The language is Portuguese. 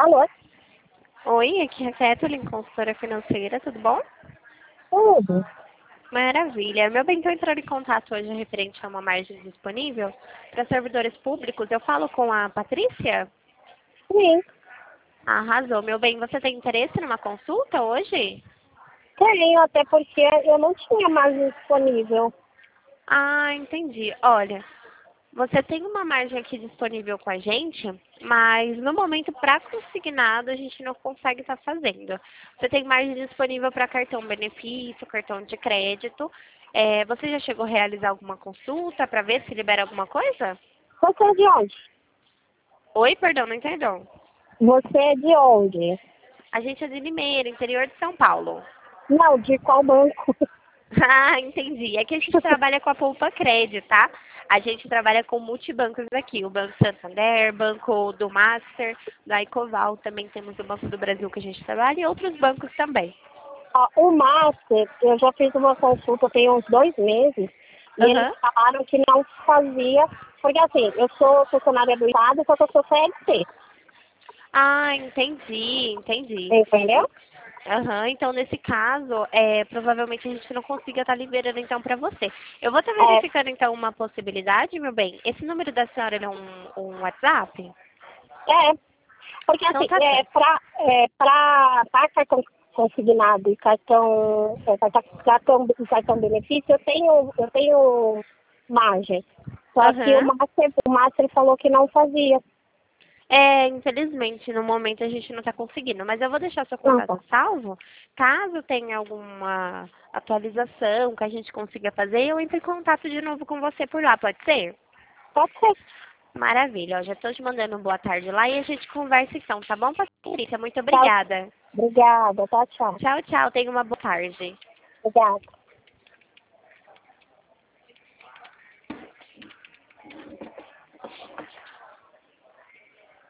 Alô? Oi, aqui é a Kathleen, consultora financeira, tudo bom? Tudo? Maravilha. Meu bem, estou entrando em contato hoje referente a uma margem disponível para servidores públicos. Eu falo com a Patrícia? Sim, Arrasou. Meu bem, você tem interesse numa consulta hoje? tenho, até porque eu não tinha mais disponível. Ah, entendi. Olha, você tem uma margem aqui disponível com a gente, mas no momento para consignado a gente não consegue estar fazendo. Você tem margem disponível para cartão benefício, cartão de crédito. Você já chegou a realizar alguma consulta para ver se libera alguma coisa? Você é de onde? Oi, perdão, não entendeu. Você é de onde? A gente é de Limeira, interior de São Paulo. Não, de qual banco? Ah, entendi. É que a gente trabalha com a Poupa Cred, tá? A gente trabalha com multibancos aqui, o Banco Santander, Banco do Master, da Ecoval, também temos o Banco do Brasil que a gente trabalha e outros bancos também. Ó, o Master, eu já fiz uma consulta tem uns 2 meses, e eles Aham. falaram que não fazia, porque assim, eu sou funcionária do Estado, só que eu sou CLT, Ah, entendi. entendeu? Aham, então nesse caso, provavelmente a gente não consiga estar liberando então para você. Eu vou estar É, verificando então uma possibilidade, meu bem. Esse número da senhora ele é um WhatsApp? é, porque Então assim, tá certo. para cartão consignado e cartão benefício, eu tenho margem. Só que o Aham. Master falou que não fazia. Infelizmente, no momento a gente não está conseguindo, mas eu vou deixar seu Não, tá. contato salvo. Caso tenha alguma atualização que a gente consiga fazer, eu entro em contato de novo com você por lá, pode ser? Pode ser. Maravilha, ó, já estou te mandando um boa tarde lá e a gente conversa então, tá bom, Patrícia? Muito Tchau. obrigada. Obrigada. Tchau, tchau. Tchau, tchau, tenha uma boa tarde. Obrigada.